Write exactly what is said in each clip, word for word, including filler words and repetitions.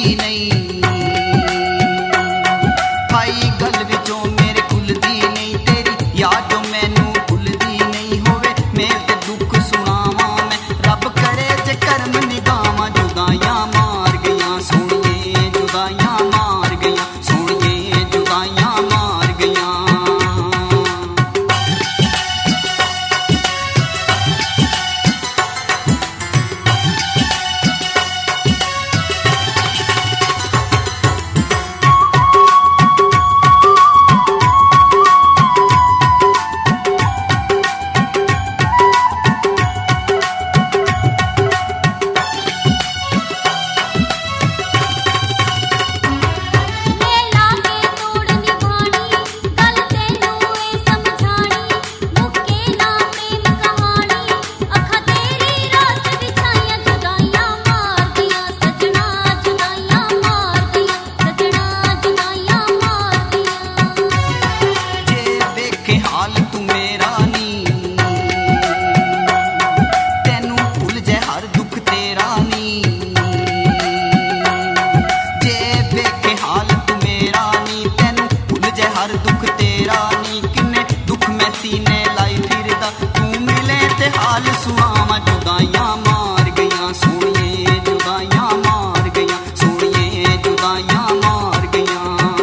नहीं, भाई गल विचों मेरे खुलदी नहीं, तेरी याद जो मैनू भुलदी नहीं होवे, मेरे ते दुख सुनावा मैं, रब करे जे करम निगावां, जुदाइयां मार गईयां सोहणिए, जुदाइयां मार गईयां सोहणिए, जुदाइयां मार गईयां। हाल सुनावा, जुदाइयां मार गईयां सोहणिए, जुदाइयां मार गईयां सोहणिए, जुदाइयां मार गईयां।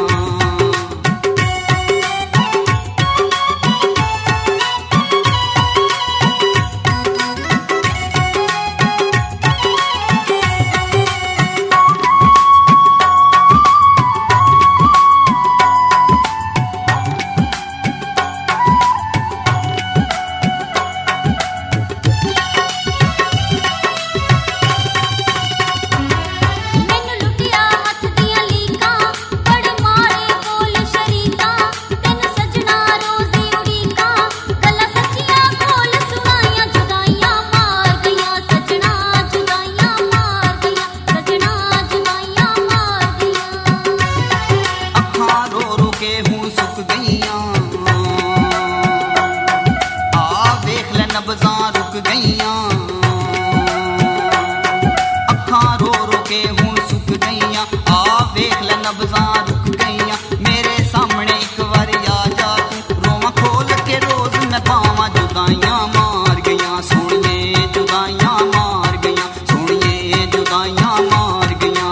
अखां रो रो के हुण सुक गईयां, आ वेख ले नब्ज़ां रुक गईयां, मेरे सामने एक बार आ जा तू, रोवां खोल के रोज मैं पावां, जुदाइयां मार गईयां सोहणिए, जुदाइयां मार गईयां सोहणिए, जुदाइयां मार गईयां।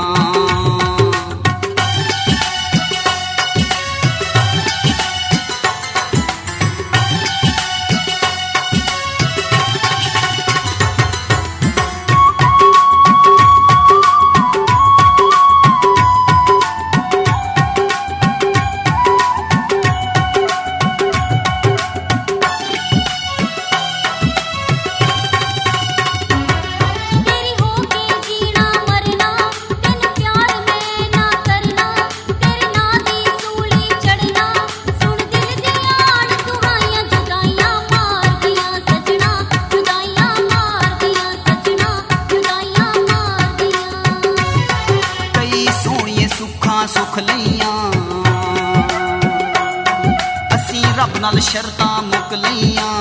सुख लईयां असीं रब नाल शर्तां मुक लईयां,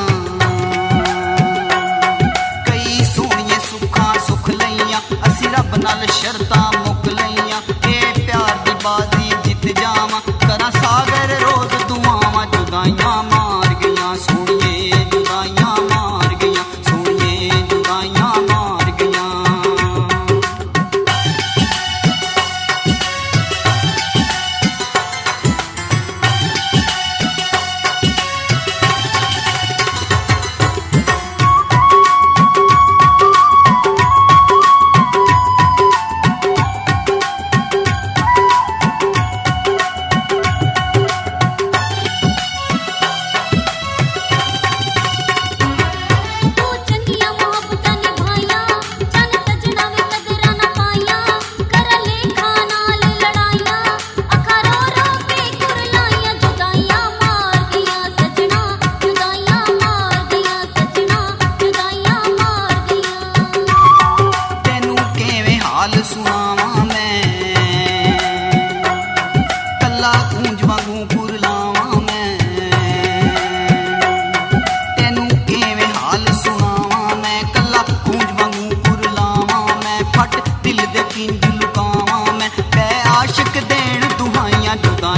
कई सोहणिए सुखां सुख लईयां, असीं रब नाल शर्तां मुक लईयां, ए प्यार दी बाजी जित जावां, करां सागर रोज दुआवां, जुदाइयां मार गईयां सोहणिए, जुदाइयां मार गईयां सोहणिए, जुदाइयां मार गईयां।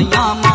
जुदाइयां।